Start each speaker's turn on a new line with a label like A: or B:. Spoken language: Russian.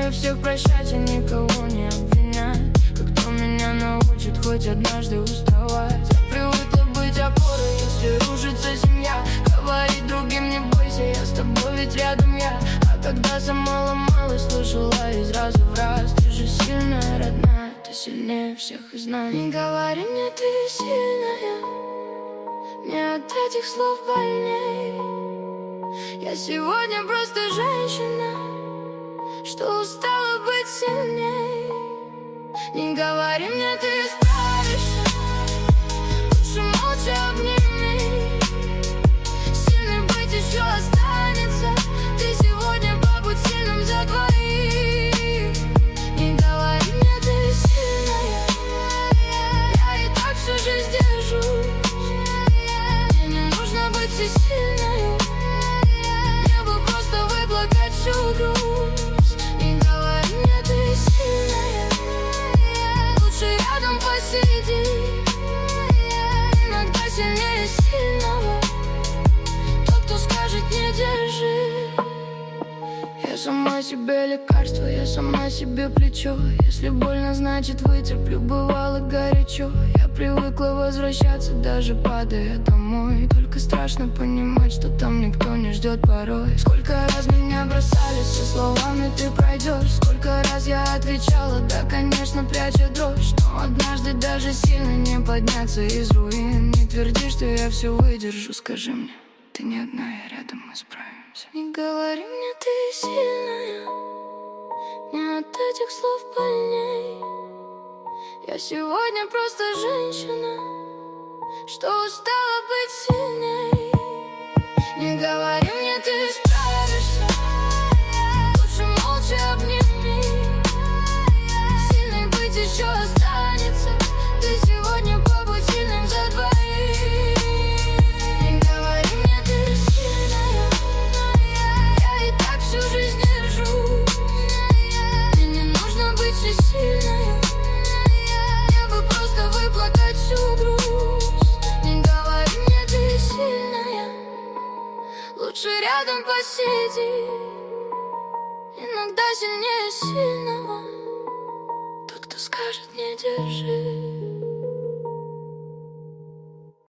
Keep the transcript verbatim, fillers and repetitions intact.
A: умею всех прощать и никого не обвинять. Кто меня научит хоть однажды уставать? Я привыкла быть опорой, если рушится семья. Говорить другим не бойся, я с тобой, ведь рядом я. А когда сама ломалась, слышала из раза в раз: ты же сильная, родная, ты сильнее всех и знай. Не говори мне, ты сильная, мне от этих слов больней. Я сегодня просто женщина, что устала быть сильней. Не говори мне, ты справишься, лучше молча обними. Сильный быть еще останется, ты сегодня побудь сильным за двоих. Не говори мне, ты сильная, я и так всю жизнь держусь. Мне не нужно быть всесильной, мне бы просто выплакать всю грусть. Не говори мне, ты сильная, лучше рядом посиди. Иногда сильнее сильного тот, кто скажет не держи. Я сама себе лекарство, я сама себе плечо. Если больно, значит вытерплю, бывало горячо. Я привыкла возвращаться, даже падая домой. Только страшно понимать, что там никто не ждет порой. Сколько раз меня бросали со словами «ты пройдешь». Сколько раз я отвечала «да, конечно», пряча дрожь. Но однажды даже сильно не подняться из руин. Не тверди, что я все выдержу, скажи мне, ты не одна, я рядом, мы справимся. Не говори мне, ты сильная, мне от этих слов больней. Я сегодня просто женщина, что устала быть сильней. Не говори мне, ты справишься, лучше молча обними. Сильный быть еще останется, ты сегодня побудь сильным за двоих. Не говори мне, ты сильная, я и так всю жизнь держусь. Мне не нужно быть всесильной, мне бы просто выплакать всю грусть. Не говори мне, ты сильная, лучше рядом посиди. Иногда сильнее сильного тот, кто скажет не держи.